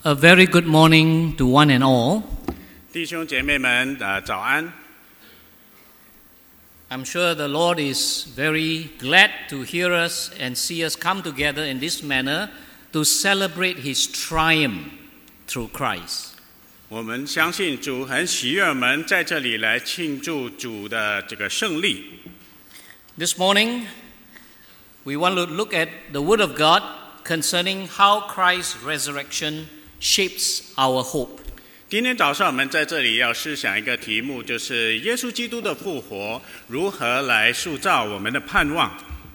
A very good morning to one and all. 弟兄姐妹们，早安！ I'm sure the Lord is very glad to hear us and see us come together in this manner to celebrate His triumph through Christ. 我们相信主很喜悦我们在这里来庆祝主的这个胜利。 This morning, we want to look at the Word of God concerning how Christ's resurrection shapes our hope. 今天早上我们在这里要思想一个题目，就是耶稣基督的复活如何来塑造我们的盼望。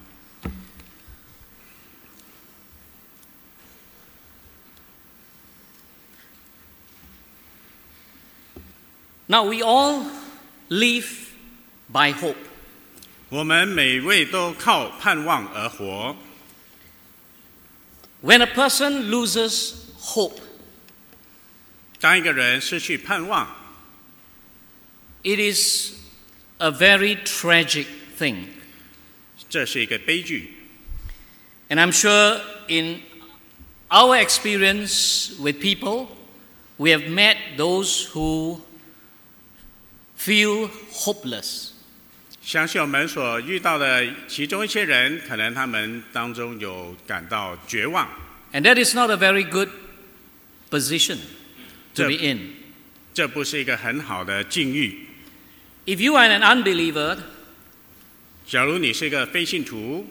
Now, we all live by hope. 我们每位都靠盼望而活。 When a person loses hope, 当一个人失去盼望， it is a very tragic thing. 这是一个悲剧。 And I'm sure in our experience with people, we have met those who feel hopeless. 相信我们所遇到的其中一些人，可能他们当中有感到绝望。 And that is not a very good position to be in. 这不是一个很好的境遇。 If you are an unbeliever, 假如你是一个非信徒，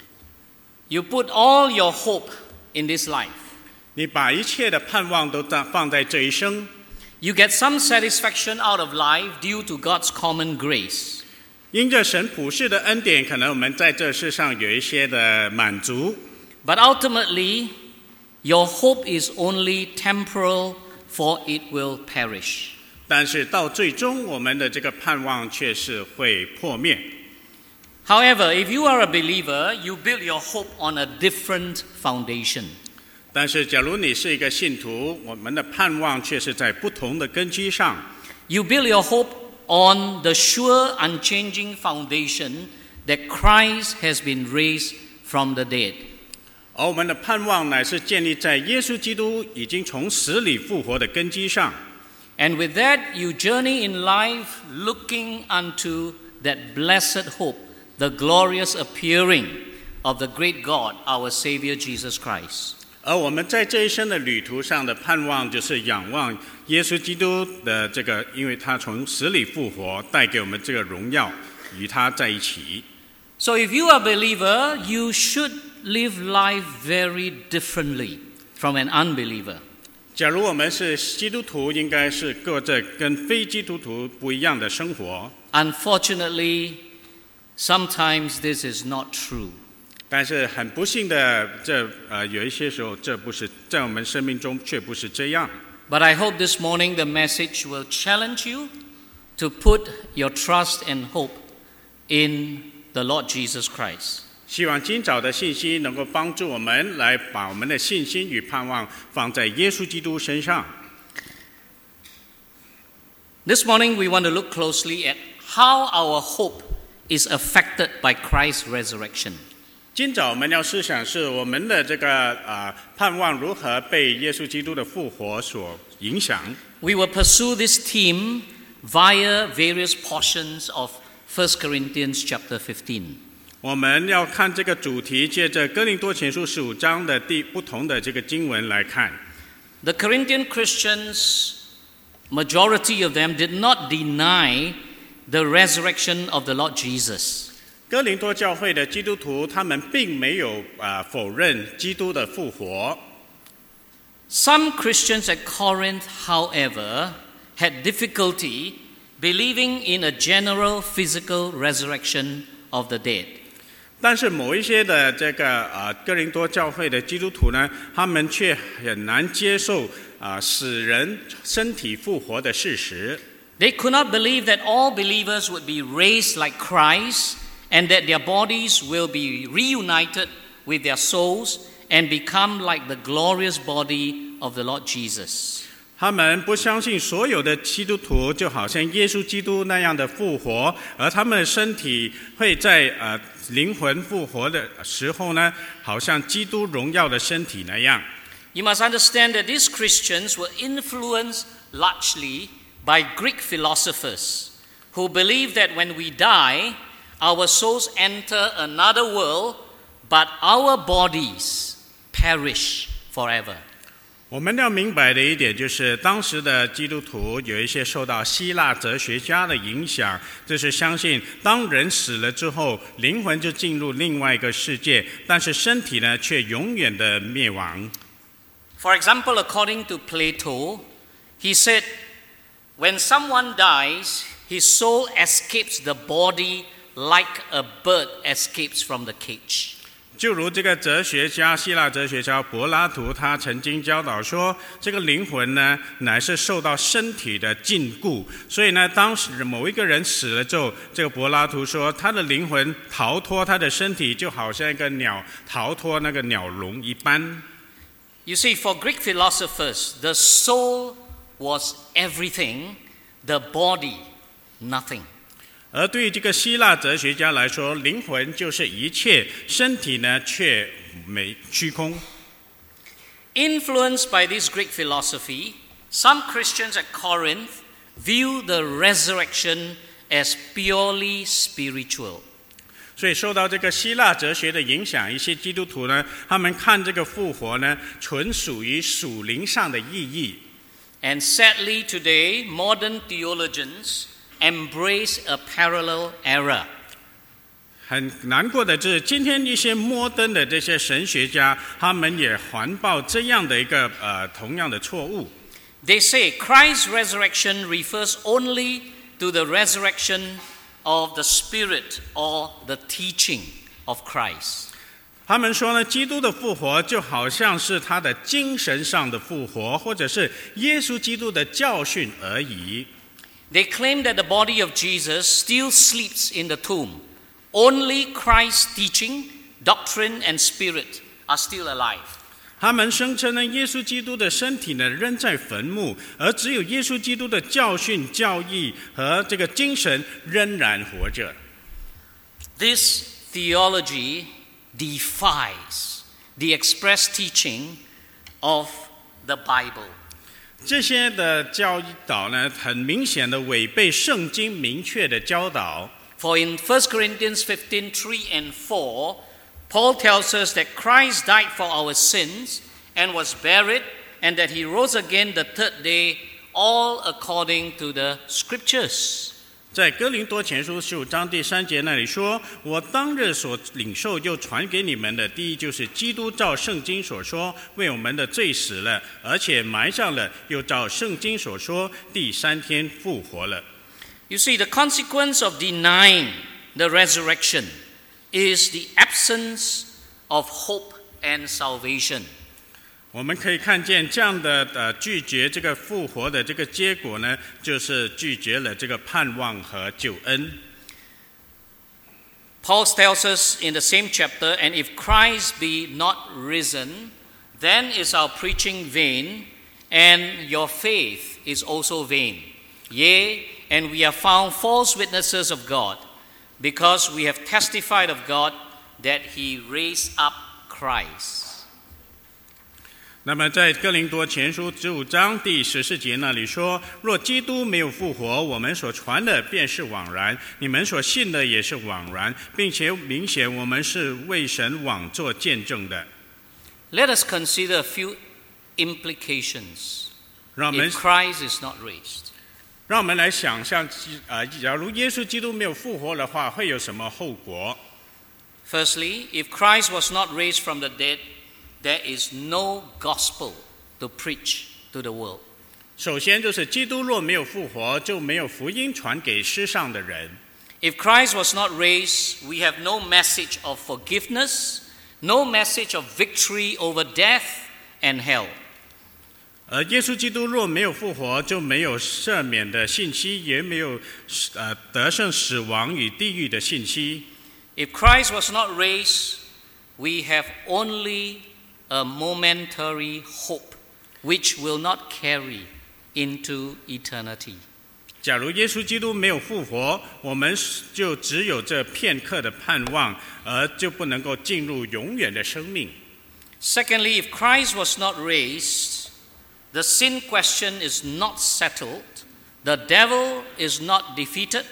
you put all your hope in this life. 你把一切的盼望都放在这一生， You get some satisfaction out of life due to God's common grace. 因着神普世的恩典，可能我们在这世上有一些的满足。 But ultimately, your hope is only temporal, for it will perish. 但是到最终，我们的这个盼望却是会破灭。 However, if you are a believer, you build your hope on a different foundation. 但是，假如你是一个信徒，我们的盼望却是在不同的根基上。 You build your hope on the sure, unchanging foundation that Christ has been raised from the dead. 而我们的盼望乃是建立在耶稣基督已经从死里复活的根基上。 And with that, you journey in life looking unto that blessed hope, the glorious appearing of the great God, our Savior Jesus Christ. 而我们在这一生的旅途上的盼望，就是仰望耶稣基督的这个，因为他从死里复活，带给我们这个荣耀，与他在一起。 So if you are a believer, you should live life very differently from an unbeliever. 假如我们是基督徒，应该是过着跟非基督徒不一样的生活。 Unfortunately, sometimes this is not true. 但是很不幸的，有一些时候，这不是在我们生命中却不是这样。 But I hope this morning the message will challenge you to put your trust and hope in the Lord Jesus Christ. 希望今早的信息能够帮助我们来把我们的信心与盼望放在耶稣基督身上。 This morning we want to look closely at how our hope is affected by Christ's resurrection. 今早我们要思想是我们的这个盼望如何被耶稣基督的复活所影响。 We will pursue this theme via various portions of 1 Corinthians chapter 15. 我们要看这个主题，借着哥林多前书15章的不同的这个经文来看。 The Corinthian Christians, majority of them did not deny the resurrection of the Lord Jesus. 哥林多教会的基督徒，他们并没有否认基督的复活。 Some Christians at Corinth, however, had difficulty believing in a general physical resurrection of the dead. 但是某一些的这个哥林多教会的基督徒呢，他们却很难接受使人身体复活的事实。 They could not believe that all believers would be raised like Christ and that their bodies will be reunited with their souls and become like the glorious body of the Lord Jesus. 他们不相信所有的基督徒就好像耶稣基督那样的复活，而他们的身体会在灵魂复活的时候呢，好像基督荣耀的身体那样。 You must understand that these Christians were influenced largely by Greek philosophers who believed that when we die, our souls enter another world, but our bodies perish forever. 我们要明白的一点就是，当时的基督徒有一些受到希腊哲学家的影响，就是相信当人死了之后，灵魂就进入另外一个世界，但是身体呢却永远的灭亡。 For example, according to Plato, he said, when someone dies, his soul escapes the body like a bird escapes from the cage. 就如这个哲学家，希腊哲学家柏拉图，他曾经教导说，这个灵魂呢，乃是受到身体的禁锢，所以呢，当时某一个人死了之后，这个柏拉图说，他的灵魂逃脱他的身体，就好像一个鸟逃脱那个鸟笼一般。 You see, for Greek philosophers, the soul was everything, the body nothing. 而对于这个希腊哲学家来说，灵魂就是一切，身体呢却虚空。 Influenced by this Greek philosophy, some Christians at Corinth view the resurrection as purely spiritual. 所以受到这个希腊哲学的影响，一些基督徒呢，他们看这个复活呢，纯属于属灵上的意义。 And sadly today, modern theologians embrace a parallel error. 很难过的是，今天一些摩登的这些神学家，他们也环抱这样的一个同样的错误。 They say Christ's resurrection refers only to the resurrection of the Spirit or the teaching of Christ. 他们说呢，基督的复活就好像是他的精神上的复活，或者是耶稣基督的教训而已。 They claim that the body of Jesus still sleeps in the tomb. Only Christ's teaching, doctrine, and spirit are still alive. 他们声称呢，耶稣基督的身体呢仍在坟墓，而只有耶稣基督的教训、教义和这个精神仍然活着。 This theology defies the express teaching of the Bible. 这些的教导呢，很明显的违背圣经明确的教导。 For in 1 Corinthians 15:3 and 4, Paul tells us that Christ died for our sins and was buried, and that he rose again the third day, all according to the Scriptures. 在哥林多前书15章第3节那里说，我当日所领受又传给你们的，第一就是基督照圣经所说为我们的罪死了，而且埋葬了，又照圣经所说第3天复活了。 You see, the consequence of denying the resurrection is the absence of hope and salvation. 我们可以看见这样的拒绝这个复活的这个结果呢，就是拒绝了这个盼望和救恩。 Paul tells us in the same chapter, and if Christ be not risen, then is our preaching vain, and your faith is also vain. Yea, and we are found false witnesses of God, because we have testified of God that he raised up Christ. 那么在哥林多前书15章第14节那里说，若基督没有复活，我们所传的便是枉然，你们所信的也是枉然，并且明显我们是为神妄作见证的。 Let us consider a few implications 让我们 if Christ is not raised. 让我们来想象，假如耶稣基督没有复活的话，会有什么后果？ Firstly, if Christ was not raised from the dead, there is no gospel to preach to the world. 首先就是基督若没有复活，就没有福音传给世上的人。 If Christ was not raised, we have no message of forgiveness, no message of victory over death and hell. 而耶稣基督若没有复活，就没有赦免的信息，也没有得胜死亡与地狱的信息。 If Christ was not raised, we have only a momentary hope which will not carry into eternity. 假如耶稣基督没有复活，我们就只有这片刻的盼望，而就不能够进入永远的生命。 Secondly, if Christ was not raised, the sin question is not settled, the devil is not defeated,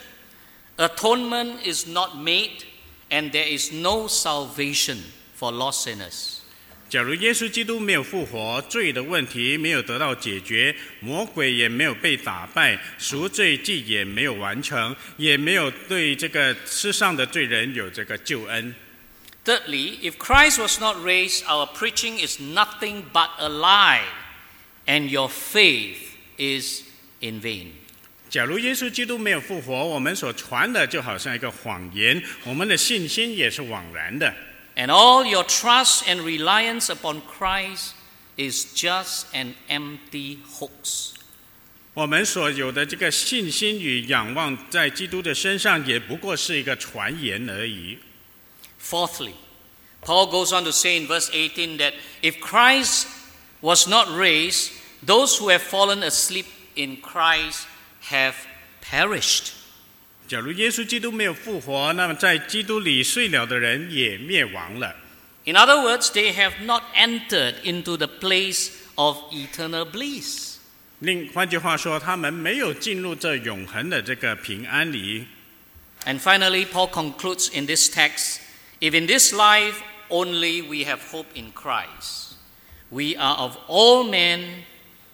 atonement is not made, and there is no salvation for lost sinners. 假如耶稣基督没有复活，罪的问题没有得到解决，魔鬼也没有被打败，赎罪祭也没有完成，也没有对这个世上的罪人有这个救恩。 Thirdly, if Christ was not raised, our preaching is nothing but a lie, and your faith is in vain. 假如耶稣基督没有复活，我们所传的就好像一个谎言，我们的信心也是枉然的。 And all your trust and reliance upon Christ is just an empty hoax. 我们所有的这个信心与仰望在基督的身上，也不过是一个传言而已。 Fourthly, Paul goes on to say in verse 18 that if Christ was not raised, those who have fallen asleep in Christ have perished. 假如耶稣基督没有复活，那么在基督里睡了的人也灭亡了。 In other words, they have not entered into the place of eternal bliss. 换句话说，他们没有进入这永恒的这个平安里。 And finally, Paul concludes in this text, if in this life only we have hope in Christ, we are of all men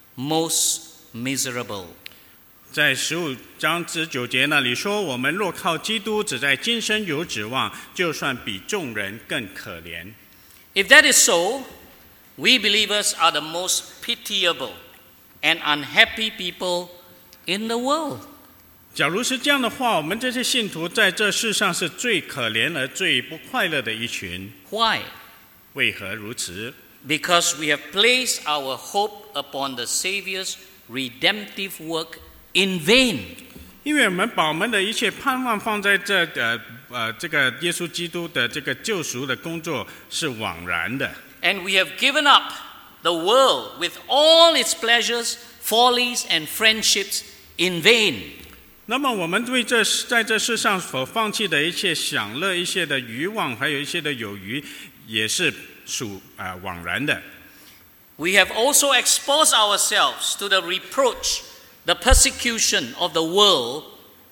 most miserable. 在15章19节那里说，我们若靠基督只在今生有指望，就算比众人更可怜。 If that is so, we believers are the most pitiable and unhappy people in the world. 假如是这样的话，我们这些信徒在这世上是最可怜而最不快乐的一群。 Why? 为何如此？ Because we have placed our hope upon the Savior's redemptive work in vain. 因为我们把我们的一切盼望放在这个耶稣基督的这个救赎的工作是枉然的。 And we have given up the world with all its pleasures, follies, and friendships in vain. 那么我们在这世上所放弃的一切享乐、一切的欲望，还有一些的友谊，也是属枉然的。 We have also exposed ourselves to the reproach, the persecution of the world,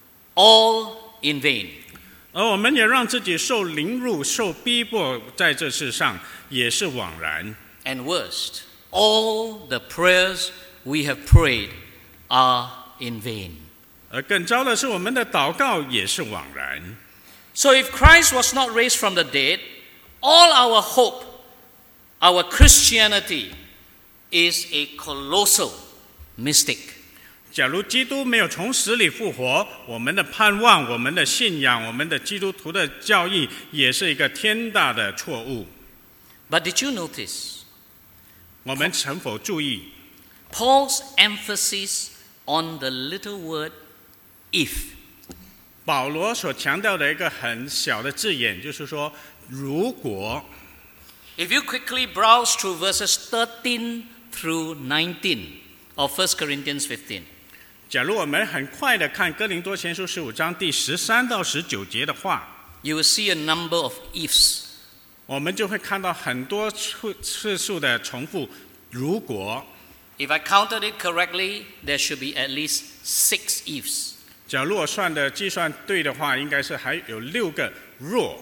all in vain. 而我们也让自己受凌辱、受逼迫，在这世上也是枉然。 And worst, all the prayers we have prayed are in vain. 而更糟的是，我们的祷告也是枉然。 So if Christ was not raised from the dead, all our hope, our Christianity, is a colossal mistake. 假如基督没有从死里复活，我们的盼望、我们的信仰、我们的基督徒的教义，也是一个天大的错误。 But did you notice 我们曾否注意 Paul's emphasis on the little word if? 保罗所强调的一个很小的字眼，就是说如果。 If you quickly browse through verses 13 through 19 of 1 Corinthians 15, 假如我们很快的看哥林多前书15章第13到19节的话， you will see a number of ifs. 我们就会看到很多次数的重复如果。 If I counted it correctly, there should be at least 6 ifs. 假如我计算对的话，应该是还有6个若。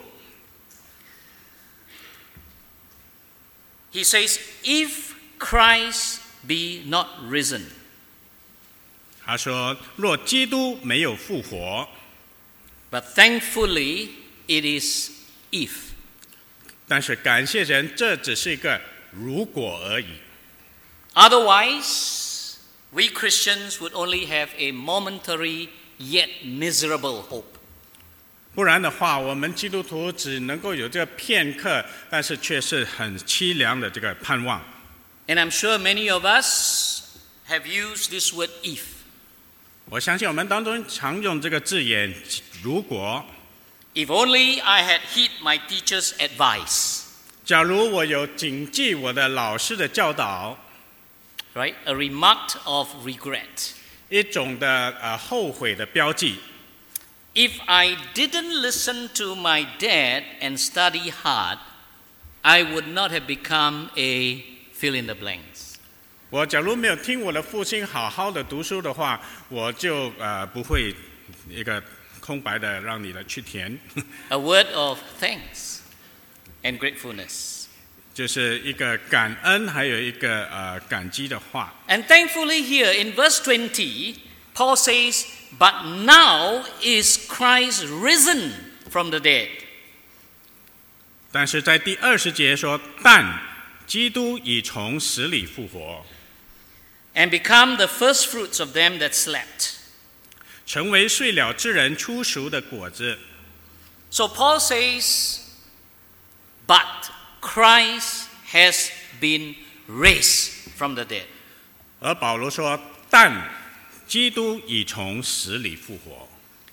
He says, if Christ be not risen. 他说，若基督没有复活， But thankfully, it is if. 但是感谢神，这只是一个如果而已。 Otherwise, we Christians would only have a momentary yet miserable hope. 不然的话，我们基督徒只能够有这个片刻，但是却是很凄凉的这个盼望。 And I'm sure many of us have used this word if. 我相信我们当中常用这个字眼，如果。 If only I had heed my teacher's advice. 假如我有谨记我的老师的教导， Right? A remark of regret. 一种的后悔的标记。 If I didn't listen to my dad and study hard, I would not have become a fill in the blanks. 我假如没有听我的父亲好好的读书的话，我就不会一个空白的让你来去填。 A word of thanks and gratefulness. 就是一个感恩，还有一个感激的话。 And thankfully here in verse 20, Paul says, "But now is Christ risen from the dead." 但是在第20节说，但基督已从死里复活， And become the first fruits of them that slept. 成为睡了之人初熟的果子。 So Paul says, "But Christ has been raised from the dead." 而保罗说，但基督已从死里复活。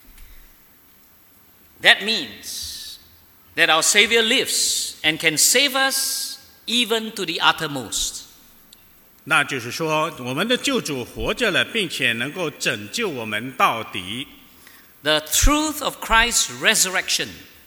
That means that our Savior lives and can save us even to the uttermost. 那就是说，我们的救主活着了，并且能够拯救我们到底。 The truth of Christ's resurrection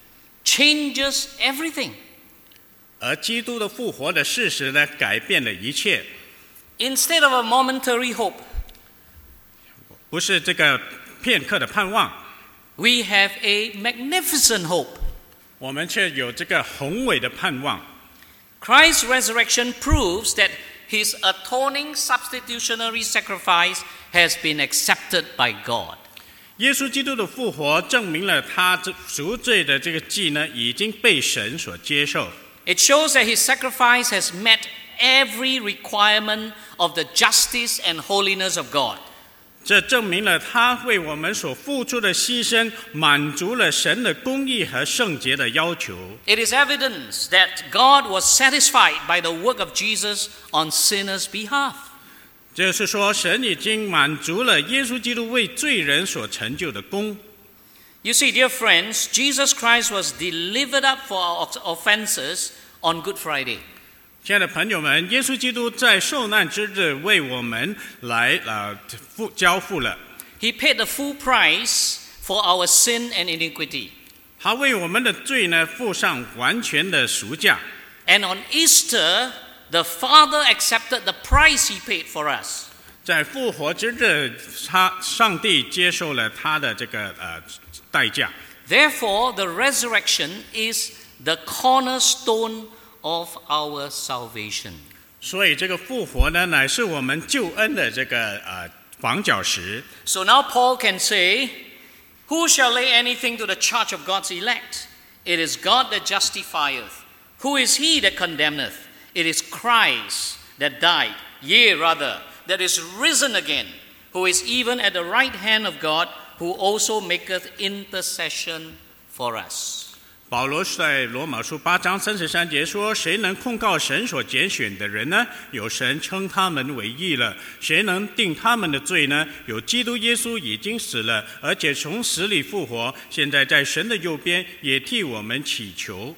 changes everything. 而基督的复活的事实呢，改变了一切。 Instead of a momentary hope, 不是这个片刻的盼望， we have a magnificent hope. 我们却有这个宏伟的盼望。 Christ's resurrection proves that his atoning substitutionary sacrifice has been accepted by God. 耶稣基督的复活证明了他赎罪的这个祭呢，已经被神所接受。 It shows that his sacrifice has met every requirement of the justice and holiness of God. 这证明了他为我们所付出的牺牲，满足了神的公义和圣洁的要求。 It is evidence that God was satisfied by the work of Jesus on sinners' behalf. 就是说，神已经满足了耶稣基督为罪人所成就的功。 You see, dear friends, Jesus Christ was delivered up for our offenses on Good Friday. 亲爱的朋友们，耶稣基督在受难之日为我们来交付了。 He paid the full price for our sin and iniquity. 他为我们的罪呢付上完全的赎价。 And on Easter, the Father accepted the price he paid for us. 在复活之日，上帝接受了他的这个代价。 Therefore, the resurrection is the cornerstone of our salvation. 所以这个复活呢，乃是我们救恩的这个房角石。 So now Paul can say, "Who shall lay anything to the charge of God's elect? It is God that justifieth. Who is he that condemneth? It is Christ that died, yea rather, that is risen again, who is even at the right hand of God, who also maketh intercession for us." 保罗在罗马书8章33节说：“谁能控告神所拣选的人呢？有神称他们为义了。谁能定他们的罪呢？有基督耶稣已经死了，而且从死里复活，现在在神的右边，也替我们祈求。”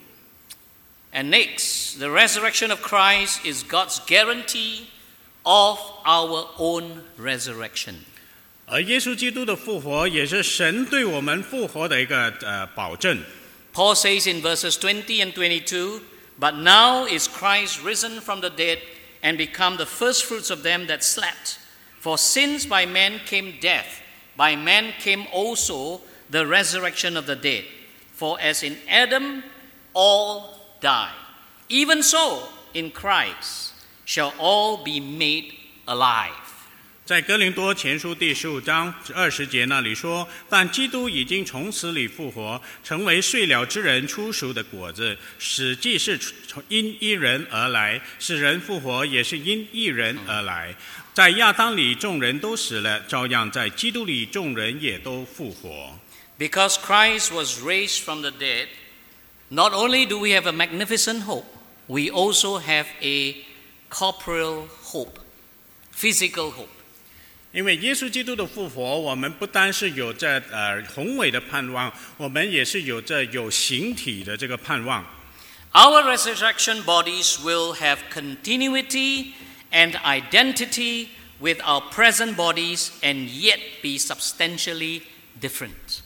And next, the resurrection of Christ is God's guarantee of our own resurrection. 而耶稣基督的复活，也是神对我们复活的一个保证。 Paul says in verses 20 and 22, "But now is Christ risen from the dead and become the firstfruits of them that slept. For since by man came death, by man came also the resurrection of the dead. For as in Adam all die, even so in Christ shall all be made alive." 在哥林多前书第15章20节那里说：“但基督已经从死里复活，成为睡了之人初熟的果子。死既是因一人而来，使人复活也是因一人而来。在亚当里众人都死了，照样在基督里众人也都复活。” Because Christ was raised from the dead, not only do we have a magnificent hope, we also have a corporeal hope, physical hope. 因为耶稣基督的复活，我们不单是有着宏伟的盼望，我们也是有着有形体的这个盼望。 Our resurrection bodies will have continuity and identity with our present bodies and yet be substantially different.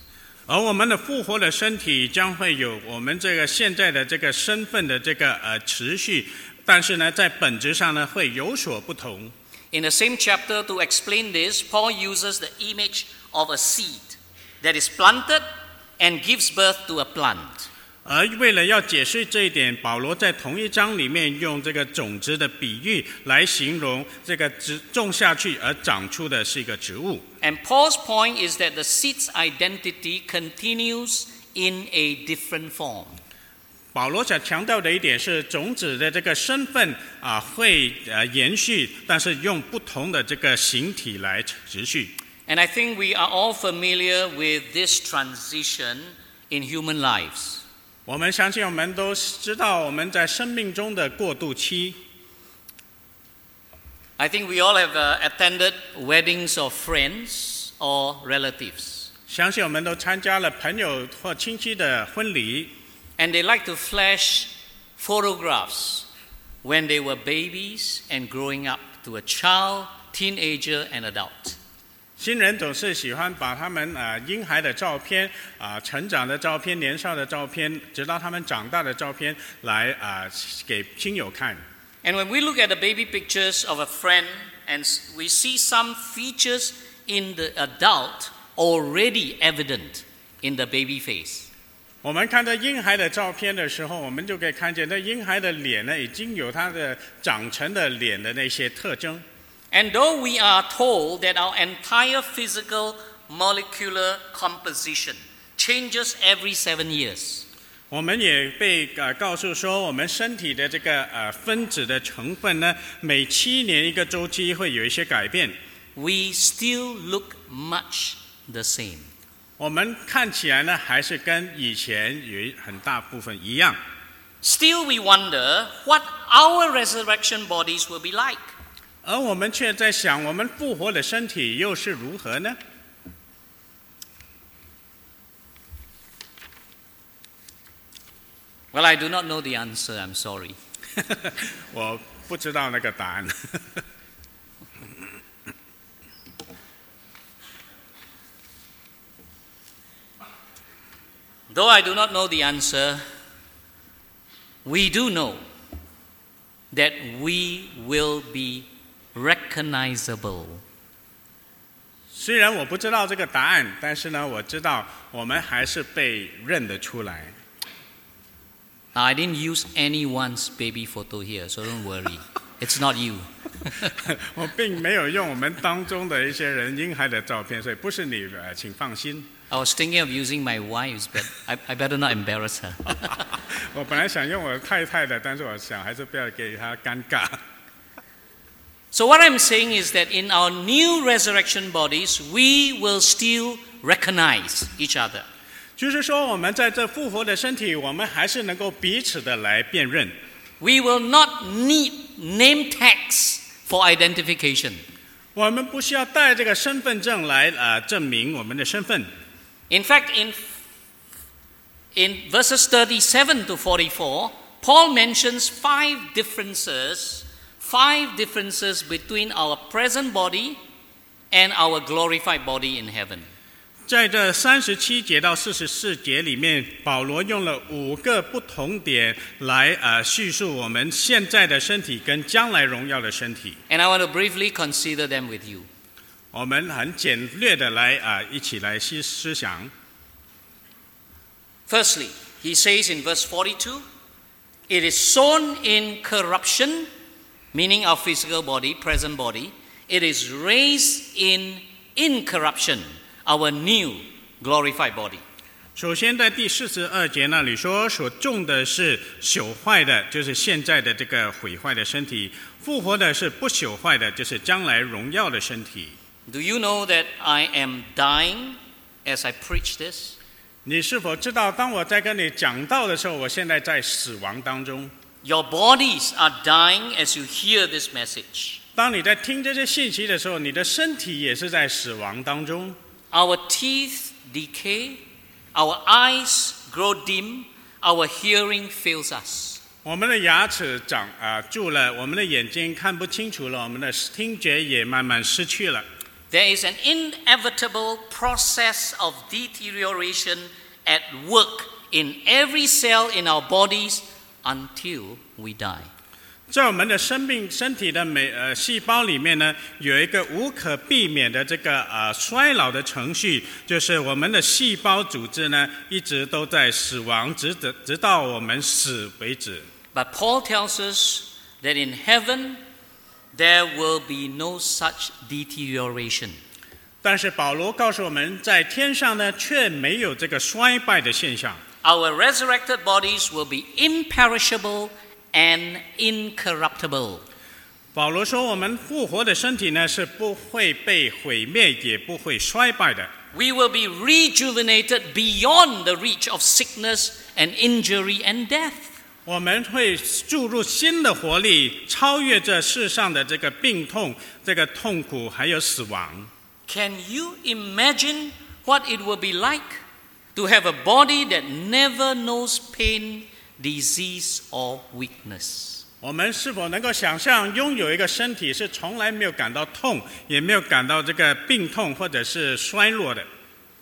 而我们的复活的身体将会有我们这个现在的这个身份的这个持续，但是呢，在本质上呢会有所不同。 In the same chapter, to explain this, Paul uses the image of a seed that is planted and gives birth to a plant. 而为了要解释这一点，保罗在同一章里面用这个种子的比喻来形容这个种下去而长出的是一个植物。 And Paul's point is that the seed's identity continues in a different form. 保罗想强调的一点是，种子的这个身份会延续，但是用不同的这个形体来持续。 And I think we are all familiar with this transition in human lives. 我们相信我们都知道我们在生命中的过渡期。 I think we all have attended weddings of friends or relatives. 相信我们都参加了朋友或亲戚的婚礼。 And they like to flash photographs when they were babies and growing up to a child, teenager, and adult. 新人总是喜欢把他们婴孩的照片成长的照片、年少的照片，直到他们长大的照片来给亲友看。 And when we look at the baby pictures of a friend and we see some features in the adult already evident in the baby face. 我们看到婴孩的照片的时候，我们就可以看见那婴孩的脸呢，已经有他的长成的脸的那些特征。 And though we are told that our entire physical molecular composition changes every 7 years. 我们也被告诉说，我们身体的这个分子的成分呢，每7年一个周期会有一些改变。 We still look much the same. 我们看起来呢，还是跟以前有很大部分一样。 Still we wonder what our resurrection bodies will be like. 而我们却在想，我们复活的身体又是如何呢？ Well, I do not know the answer, I'm sorry. 我不知道那个答案。 Though I do not know the answer, we do know that we will be recognizable. 虽然我不知道这个答案，但是呢，我知道我们还是被认得出来。 Now, I didn't use anyone's baby photo here, so don't worry. It's not you. 我并没有用我们当中的一些人婴孩的照片，所以不是你，请放心。 I was thinking of using my wife's, but I better not embarrass her. 我本来想用我太太的，但是我想还是不要给她尴尬。 So what I'm saying is that in our new resurrection bodies, we will still recognize each other. 就是说，我们在这复活的身体，我们还是能够彼此的来辨认。 We will not need name tags for identification. 我们不需要带这个身份证来证明我们的身份。 In fact, in verses 37 to 44, Paul mentions five differences between our present body and our glorified body in heaven. 在这37节到44节里面，保罗用了5个不同点来叙述我们现在的身体跟将来荣耀的身体。 And I want to briefly consider them with you. 我们很简略的来一起来思想。 Firstly, he says in verse 42, it is sown in corruption, meaning our physical body, present body. It is raised in incorruption, our new glorified body. 首先在第42节那里说，所种的是朽坏的，就是现在的这个毁坏的身体；复活的是不朽坏的，就是将来荣耀的身体。 Do you know that I am dying as I preach this? 你是否知道，当我在跟你讲道的时候，我现在在死亡当中。 Your bodies are dying as you hear this message. 当你在听这些信息的时候，你的身体也是在死亡当中。 Our teeth decay, our eyes grow dim, our hearing fails us. 我们的牙齿住了，我们的眼睛看不清楚了，我们的听觉也慢慢失去了。 there is an inevitable process of deterioration at work in every cell in our bodies until we die. 在我们的身体的细胞里面呢，有一个无可避免的这个衰老的程序，就是我们的细胞组织呢一直都在死亡，直到我们死为止。 But Paul tells us that in heaven there will be no such deterioration. 但是保罗告诉我们，在天上呢却没有这个衰败的现象。 Our resurrected bodies will be imperishable and incorruptible. 保罗说，我们复活的身体呢是不会被毁灭，也不会衰败的。 We will be rejuvenated beyond the reach of sickness and injury and death. 我们会注入新的活力，超越这世上的这个病痛、这个痛苦，还有死亡。 Can you imagine what it will be like to have a body that never knows pain, disease or weakness? 我们是否能够想象拥有一个身体是从来没有感到痛，也没有感到这个病痛或者是衰弱的？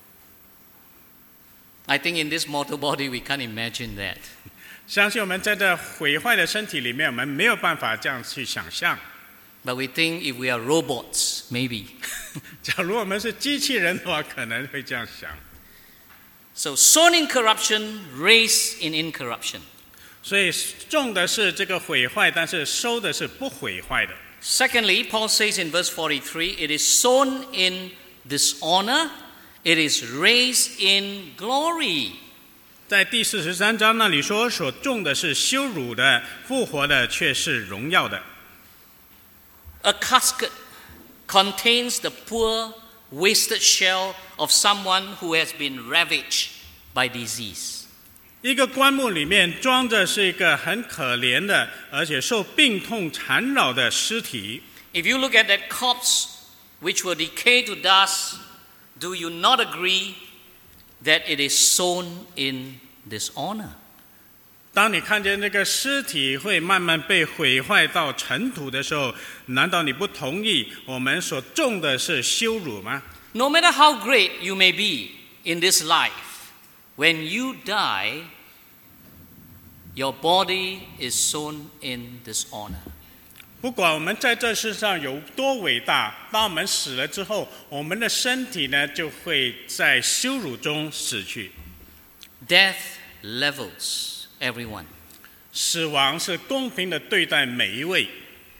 I think in this mortal body we can't imagine that. 相信我们在这毁坏的身体里面，我们没有办法这样去想象。 But we think if we are robots, maybe. 假如我们是机器人的话，可能会这样想。 So sown in corruption, raised in incorruption. 所以种的是这个毁坏，但是收的是不毁坏的。 Secondly, Paul says in verse 43, it is sown in dishonor, it is raised in glory. 在第43章那里说，所种的是羞辱的，复活的却是荣耀的。 A casket contains the poor, wasted shell of someone who has been ravaged by disease. 一个棺木里面装着是一个很可怜的，而且受病痛缠绕的尸体。 If you look at that corpse which will decay to dust, do you not agree that it is sown in dishonor? 当你看见那个尸体会慢慢被毁坏到尘土的时候，难道你不同意我们所种的是羞辱吗？ No matter how great you may be in this life, when you die, your body is sown in dishonor. 不管我们在这世上有多伟大，当我们死了之后，我们的身体呢就会在羞辱中死去。 Death levels everyone. 死亡是公平的对待每一位。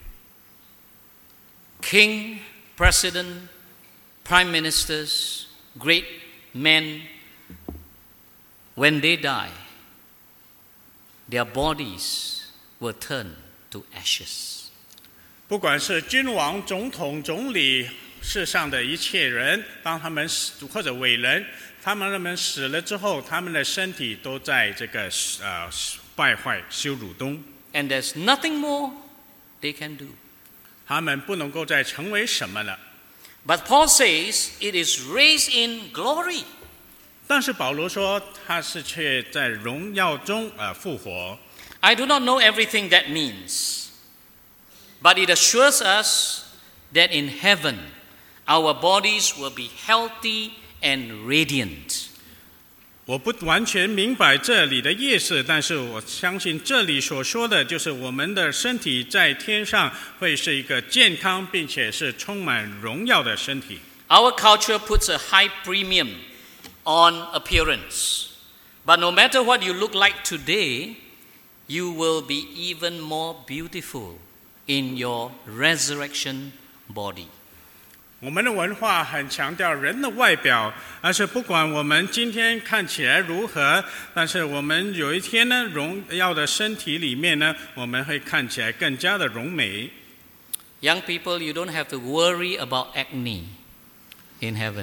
King, president, prime ministers, great men, when they die, their bodies will turn to ashes. 不管是君王、总统、总理，世上的一切人，当他们死或者伟人，他们死了之后，他们的身体都在这个败坏、羞辱中。 And there's nothing more they can do. 他们不能够再成为什么了。 But Paul says it is raised in glory. 但是保罗说，他是却在荣耀中复活。 I do not know everything that means, but it assures us that in heaven our bodies will be healthy and radiant. 我不完全明白这里的意思，但是我相信这里所说的就是我们的身体在天上会是一个健康并且是充满荣耀的身体。 Our culture puts a high premium on appearance. But no matter what you look like today, you will be even more beautiful in your resurrection body. 我们的文化很强调人的外表，而是不管我们今天看起来如何，但是我们有一天呢，荣耀的身体里面呢，我们会看起来更加的荣美。 Young people, you don't have to worry about acne in heaven.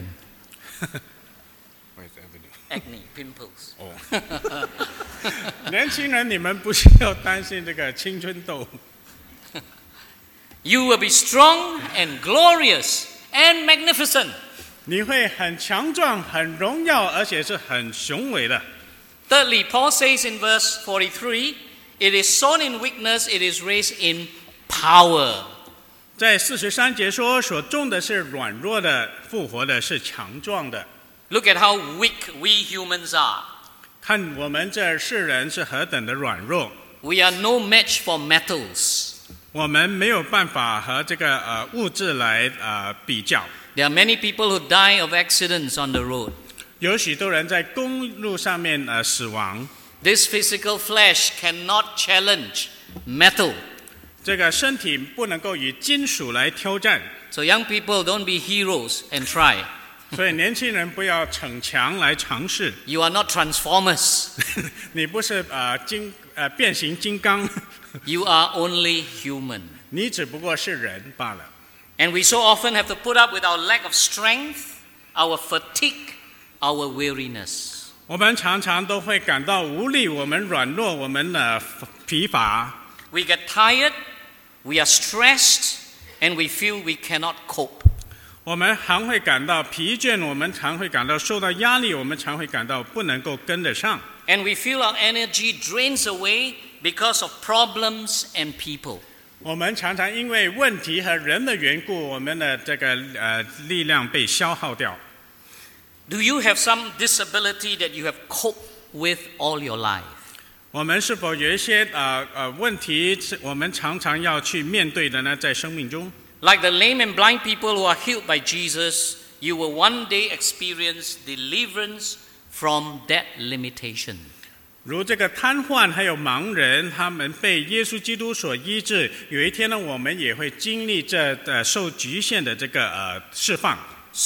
Acne, pimples. 年轻人，你们不需要担心这个青春痘。 You will be strong and glorious and magnificent. 你会很强壮、很荣耀，而且是很雄伟的。 Thirdly, Paul says in verse 43, it is sown in weakness, it is raised in power. 在43节说，所种的是软弱的，复活的是强壮的。 Look at how weak we humans are. 看我们这世人是何等的软弱， We are no match for metals. 我们没有办法和这个物质来比较。 There are many people who die of accidents on the road. 有许多人在公路上面死亡。 This physical flesh cannot challenge metal. 这个身体不能够以金属来挑战， So young people, don't be heroes and try. 所以年轻人不要逞强来尝试。 You are not transformers. 你不是变形金刚， You are only human. 你只不过是人罢了。 And we so often have to put up with our lack of strength, our fatigue, our weariness. 我们常常都会感到无力，我们软弱，我们疲乏。 We get tired, we are stressed, and we feel we cannot cope. 我们常会感到疲倦，我们常会感到受到压力，我们常会感到不能够跟得上。 And we feel our energy drains away because of problems and people. 我们常常因为问题和人的缘故，我们的这个力量被消耗掉。 Do you have some disability that you have coped with all your life? 我们是否有一些问题，我们常常要去面对的呢？在生命中， Like the lame and blind people who are healed by Jesus, you will one day experience deliverance from that limitation. 如这个瘫痪还有盲人，他们被耶稣基督所医治。有一天呢，我们也会经历这受局限的这个释放。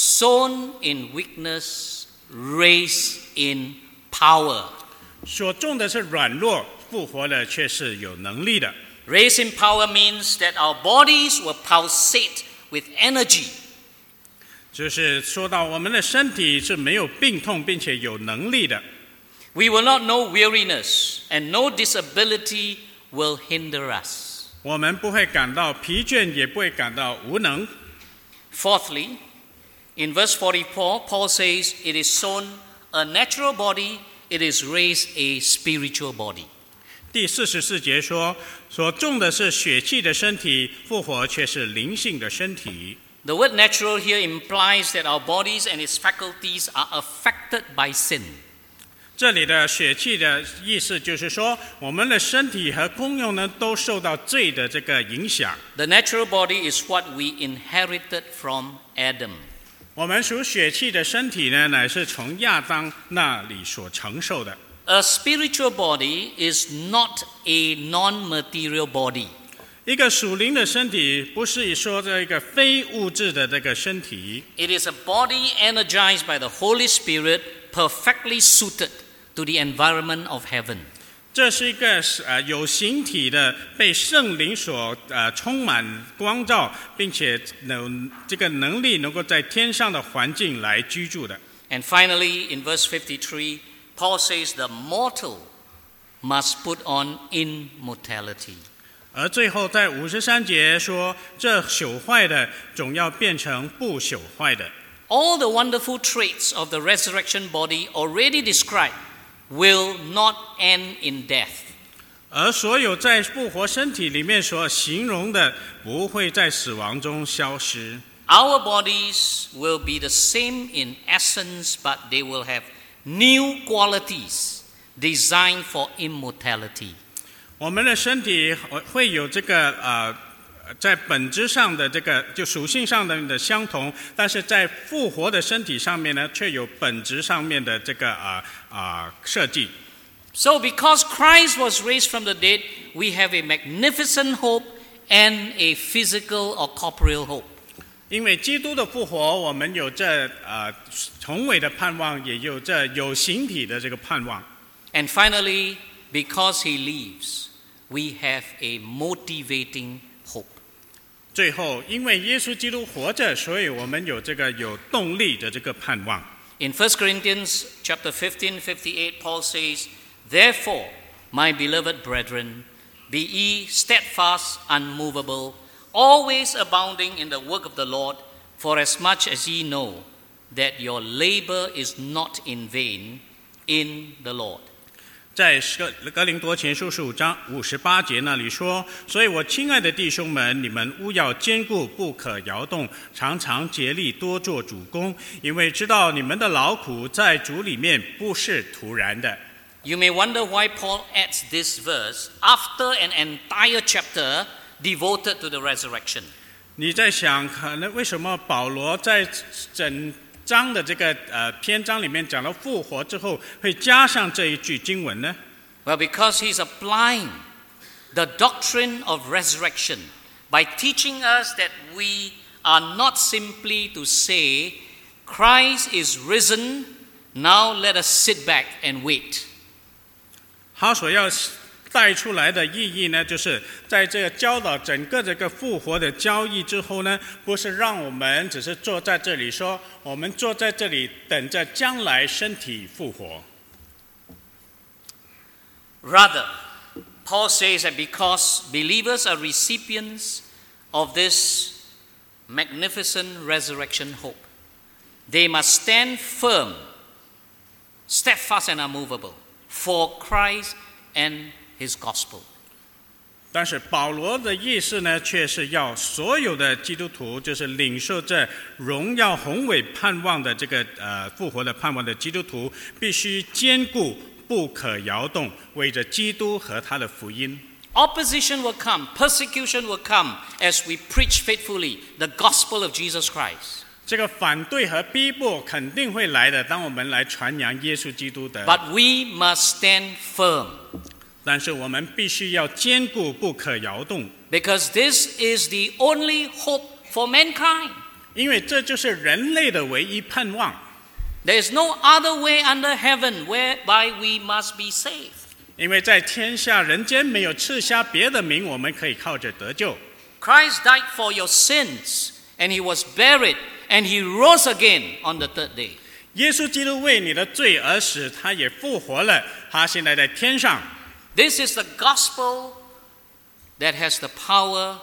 Sown in weakness, raised in power. 所种的是软弱，复活的却是有能力的。 Raised in power means that our bodies will pulsate with energy. 就是说到我们的身体是没有病痛，并且有能力的。 We will not know weariness, and no disability will hinder us. 我们不会感到疲倦，也不会感到无能。 Fourthly, in verse 44, Paul says, it is sown a natural body, it is raised a spiritual body. 第44节说，所种的是血气的身体，复活却是灵性的身体。 The word natural here implies that our bodies and its faculties are affected by sin. 这里的血气的意思就是说，我们的身体和功用呢，都受到罪的这个影响。 The natural body is what we inherited from Adam. 我们属血气的身体呢，乃是从亚当那里所承受的。 A spiritual body is not a non-material body. 一个属灵的身体，不是说这个非物质的这个身体， It is a body energized by the Holy Spirit, perfectly suited to the environment of heaven. 这是一个有形体的，被圣灵所充满光照，并且这个能力能够在天上的环境来居住的。 And finally, in verse 53, Paul says the mortal must put on immortality. 而最后在53节说，这朽坏的总要变成不朽坏的。 All the wonderful traits of the resurrection body already described will not end in death. 而所有在复活身体里面所形容的，不会在死亡中消失。 Our bodies will be the same in essence, but they will have new qualities designed for immortality. 我们的身体会有这个在本质上的这个就属性上的相同，但是在复活的身体上面呢，却有本质上面的这个设计。 So because Christ was raised from the dead, we have a magnificent hope and a physical or corporeal hope. 因为基督的复活，我们有这宏伟的盼望，也有这有形体的这个盼望。 And finally, because he lives, we have a motivating hope. 最后，因为耶稣基督活着，所以我们有这个有动力的这个盼望。 In 1 Corinthians chapter 15:58, Paul says, Therefore, my beloved brethren, be ye steadfast, unmovable, always abounding in the work of the Lord, for as much as ye know that your labor is not in vain in the Lord. 在哥林多前书15章58节那里说，所以我亲爱的弟兄们，你们务要坚固，不可摇动，常常竭力多做主工，因为知道你们的劳苦在主里面不是徒然的。 You may wonder why Paul adds this verse after an entire chapter devoted to the resurrection. 你在想，可能为什么保罗在整章的这个篇章里面讲到复活之后，会加上这一句经文呢？ Well, because he's applying the doctrine of resurrection by teaching us that we are not simply to say, Christ is risen, now let us sit back and wait. 他所要带出来的意义呢，就是在这个教导整个这个复活的教义之后呢，不是让我们只是坐在这里说，我们坐在这里等着将来身体复活。 Rather, Paul says that because believers are recipients of this magnificent resurrection hope, they must stand firm, steadfast and unmovable for Christ and His gospel. 但是保罗的意思呢，却是要所有的基督徒，就是领受这荣耀宏伟盼望的这个复活的盼望的基督徒，必须坚固，不可摇动，为着基督和他的福音。 Opposition will come, persecution will come as we preach faithfully the gospel of Jesus Christ. 这个反对和逼迫肯定会来的，当我们来传扬耶稣基督的。 But we must stand firm. 但是我们必须要坚固，不可摇动， Because this is the only hope for mankind. 因为这就是人类的唯一盼望。 There is no other way under heaven whereby we must be saved. 因为在天下人间没有赐下别的名，我们可以靠着得救。 Christ died for your sins, and He was buried, and He rose again on the third day. 耶稣基督为你的罪而死，他也复活了，他现在在天上。 This is the gospel that has the power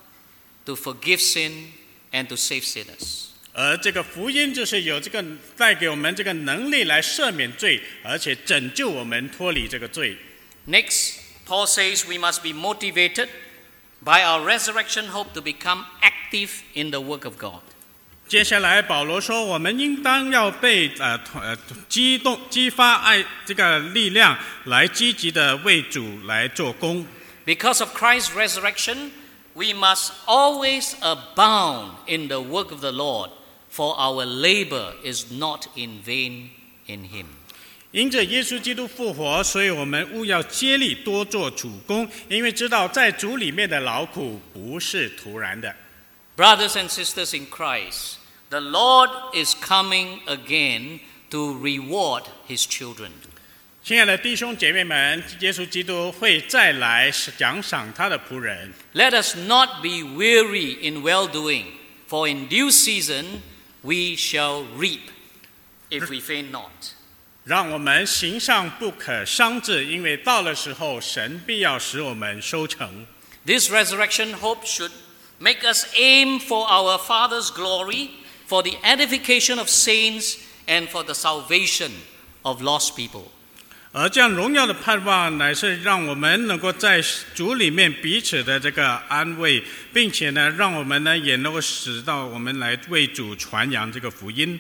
to forgive sin and to save sinners. 而这个福音就是有这个带给我们这个能力来赦免罪，而且拯救我们脱离这个罪。 Next, Paul says we must be motivated by our resurrection hope to become active in the work of God. 接下来保罗说，我们应当要被激发爱这个力量，来积极的为主来做工。 Because of Christ's resurrection, we must always abound in the work of the Lord, for our labor is not in vain in Him. 因着耶稣基督复活，所以我们务要竭力多做主工，因为知道在主里面的劳苦不是徒然的。 Brothers and sisters in Christ, the Lord is coming again to reward His children. 亲爱的弟兄姐妹们，耶稣基督会再来奖赏他的仆人。 Let us not be weary in well-doing, for in due season we shall reap, if we faint not. 让我们行上不可伤志，因为到了时候，神必要使我们收成。 This resurrection hope should make us aim for our Father's glory, for the edification of saints, and for the salvation of lost people. 而这样荣耀的盼望，乃是让我们能够在主里面彼此的这个安慰，并且呢，让我们呢也能够使到我们来为主传扬这个福音。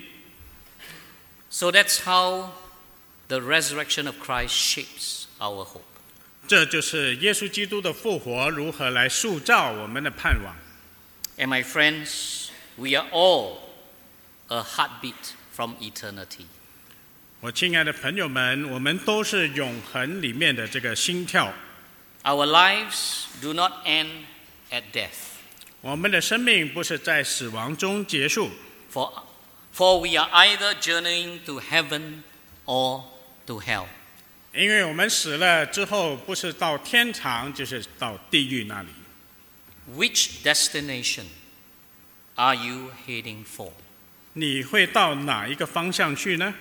So that's how the resurrection of Christ shapes our hope. 这就是耶稣基督的复活如何来塑造我们的盼望。 And my friends, we are all a heartbeat from eternity. 我亲爱的朋友们，我们都是永恒里面的这个心跳。 Our lives do not end at death. 我们的生命不是在死亡中结束， For we are either journeying to heaven or to hell. 因为我们死了之后，不是到天堂，就是到地狱那里。 Which destination are you heading for? 你会到哪一个方向去呢？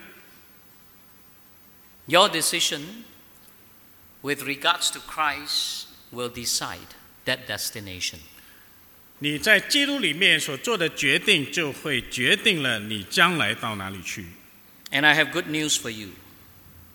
Your decision with regards to Christ will decide that destination. 你在基督里面所做的决定，就会决定了你将来到哪里去。 And I have good news for you.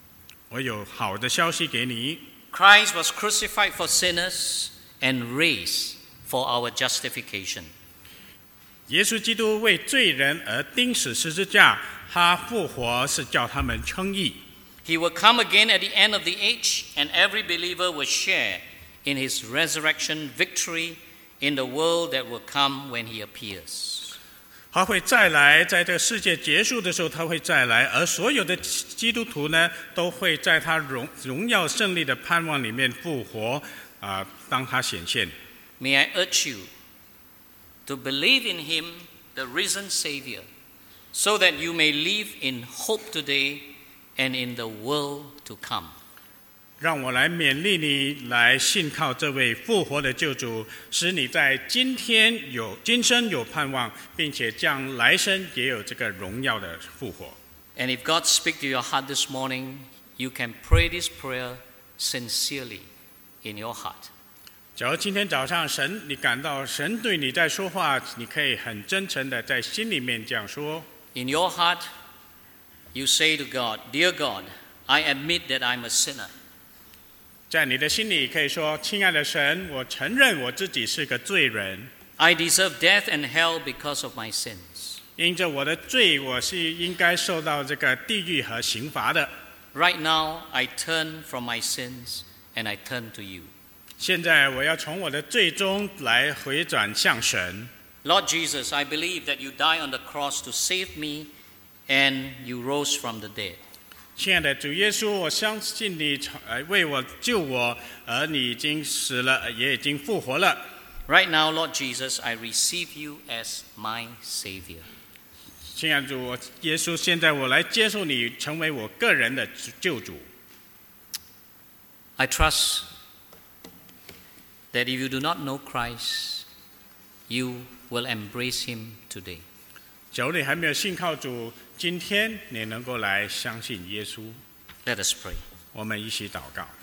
我有好的消息给你。 Christ was crucified for sinners and raised for our justification. 耶稣基督为罪人而钉死十字架，他复活是叫他们称义。 He will come again at the end of the age, and every believer will share in his resurrection victory in the world that will come when he appears. 他会再来，在这个世界结束的时候，他会再来，而所有的基督徒呢，都会在他荣耀胜利的盼望里面复活当他显现。 May I urge you to believe in him, the risen Savior, so that you may live in hope today and in the world to come. 让我来勉励你，来信靠这位复活的救主，使你在今生有盼望，并且将来生也有这个荣耀的复活。 And if God speaks to your heart this morning, you can pray this prayer sincerely in your heart. 假如今天早上你感到神对你在说话，你可以很真诚的在心里面这样说。 In your heart, you say to God, Dear God, I admit that I'm a sinner. 在你的心里可以说：“亲爱的神，我承认我自己是个罪人， I deserve death and hell because of my sins. 因着我的罪，我是应该受到这个地狱和刑罚的。 Right now, I turn from my sins and I turn to you. 现在我要从我的罪中来回转向神。 Lord Jesus, I believe that you died on the cross to save me and you rose from the dead. 亲爱的主耶稣，我相信你为我救我，而你已经死了，也已经复活了。 Right now, Lord Jesus, I receive you as my Savior. 亲爱的主耶稣，现在我来接受你，成为我个人的救主。 I trust that if you do not know Christ, you will embrace him today. 假如你还没有信靠主，今天你能够来相信耶稣。 Let us pray. 我们一起祷告。